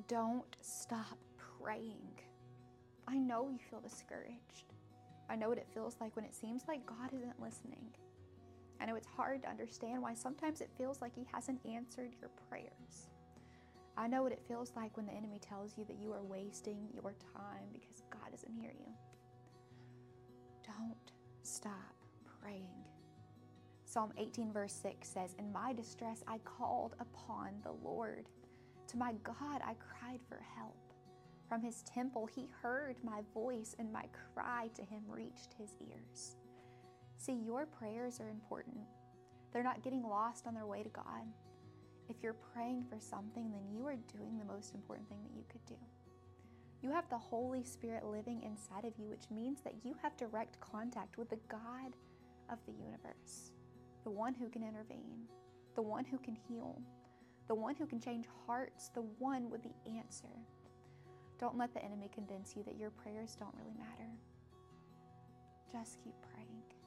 Don't stop praying. I know you feel discouraged. I know what it feels like when it seems like God isn't listening. I know it's hard to understand why sometimes it feels like He hasn't answered your prayers. I know what it feels like when the enemy tells you that you are wasting your time because God doesn't hear you. Don't stop praying. Psalm 18 verse 6 says, "In my distress I called upon the Lord. To my God I cried for help. From His temple He heard my voice, and my cry to Him reached His ears." See, your prayers are important. They're not getting lost on their way to God. If you're praying for something, then you are doing the most important thing that you could do. You have the Holy Spirit living inside of you, which means that you have direct contact with the God of the universe, the one who can intervene, the one who can heal, the one who can change hearts, the one with the answer. Don't let the enemy convince you that your prayers don't really matter. Just keep praying.